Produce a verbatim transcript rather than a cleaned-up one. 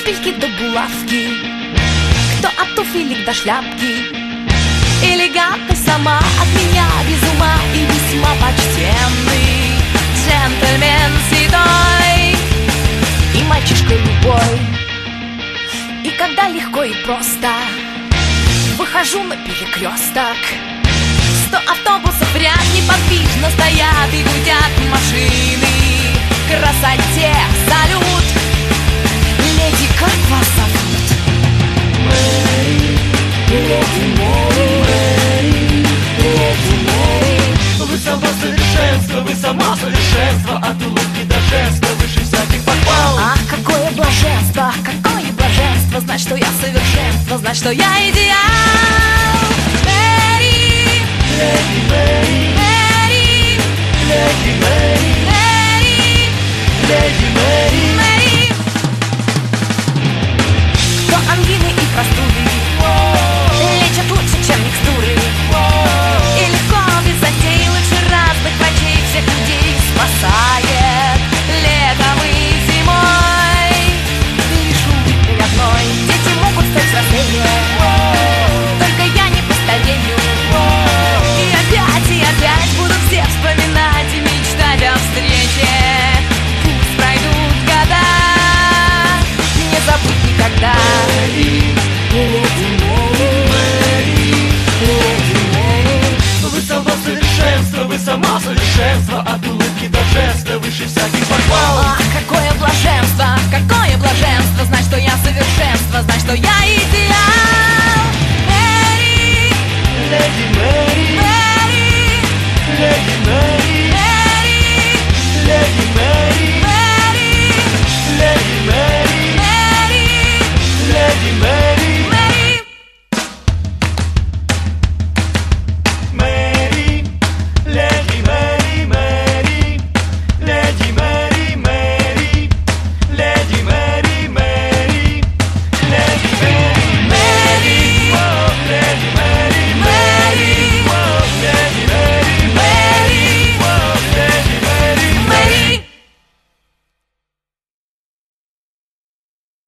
шпильки до булавки, кто от туфелек до шляпки. Элегантна сама от меня без ума и весьма почтенный джентльмен седой и мальчишка любой. И когда легко и просто выхожу на перекресток, сто автобусов в ряд неподвижно стоят и гудят машины. Красоте салют! Леди, как вас зовут? Мэри, леди Мэри, леди Мэри. Вы сама совершенство, вы сама совершенство, от улыбки до жеста выше всяких похвал. Ах, какое блаженство, какое блаженство, знать, что я совершенство, знать, что я идеал. Мэри, Леди Мэри, Мэри, леди Мэри, Мэри, леди Мэри. Мэри. Кто ангины и простуды лечат лучше, чем микстуры, и легко без затей лучше разных врачей всех людей спасает летом и зимой. Лишь улыбкой одной дети могут стать взрослее, только я не постарею. И опять, и опять буду все вспоминать и мечтать о встрече. Пусть пройдут года, не забыть никогда. Мэри, леди Мэри, леди Мэри. Вы сама совершенство, вы сама совершенство, от улыбки до жеста выше всяких